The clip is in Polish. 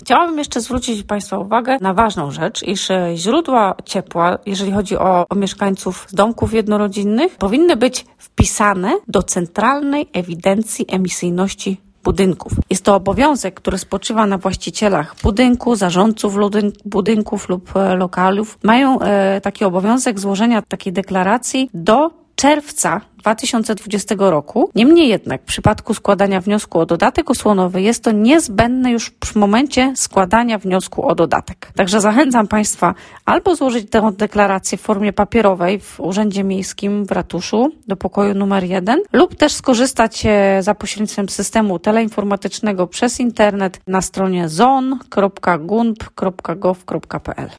Chciałabym jeszcze zwrócić Państwa uwagę na ważną rzecz, iż źródła ciepła, jeżeli chodzi o mieszkańców z domków jednorodzinnych, powinny być wpisane do Centralnej Ewidencji Emisyjności budynków. Jest to obowiązek, który spoczywa na właścicielach budynku, zarządców budynków lub lokalów. Mają taki obowiązek złożenia takiej deklaracji do czerwca 2020 roku. Niemniej jednak w przypadku składania wniosku o dodatek osłonowy jest to niezbędne już w momencie składania wniosku o dodatek. Także zachęcam Państwa albo złożyć tę deklarację w formie papierowej w Urzędzie Miejskim w ratuszu do pokoju numer 1 lub też skorzystać za pośrednictwem systemu teleinformatycznego przez internet na stronie zon.gunp.gov.pl.